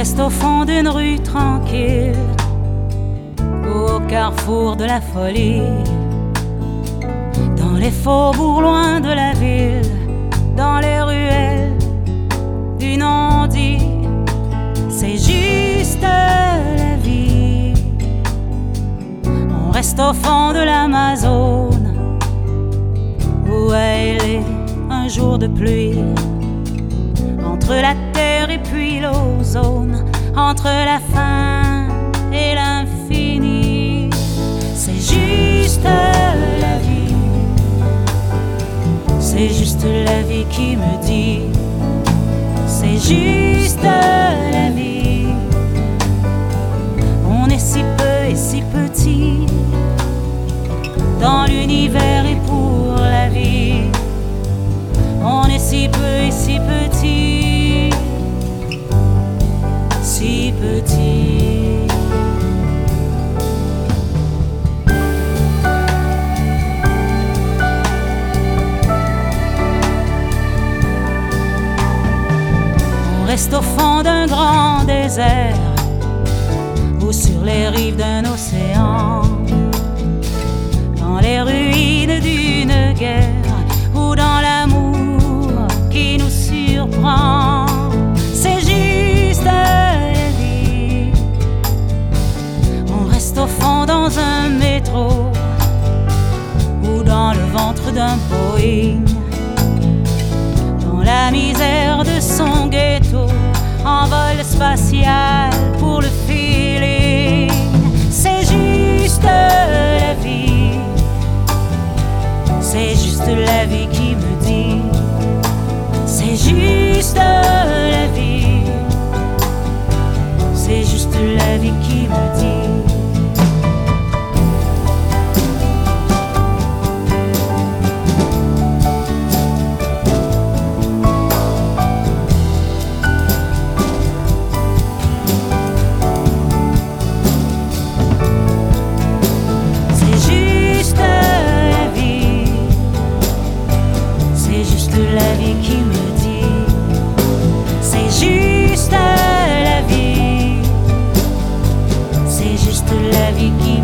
reste au fond d'une rue tranquille, au carrefour de la folie, dans les faubourgs loin de la ville, dans les ruelles du non-dit. C'est juste la vie. On reste au fond de l'Amazone, où a ailé un jour de pluie, entre la terre et puis l'ozone, entre la fin et l'infini. C'est juste la vie, c'est juste la vie qui me dit, c'est juste la vie. On est si peu et si petit dans l'univers et pour la vie. On est si peu et si petit, si petit. On reste au fond d'un grand désert ou sur les rives d'un océan, dans les ruines d'une guerre ou dans l'amour qui nous surprend. C'est juste la vie. On reste au fond dans un métro ou dans le ventre d'un Boeing, dans la misère de son ghetto, en vol spatial pour le feeling. C'est juste la vie, c'est juste la vie qui me dit, c'est juste la vie, c'est juste la vie qui me dit. La vie qui me dit, c'est juste la vie, c'est juste la vie qui me dit.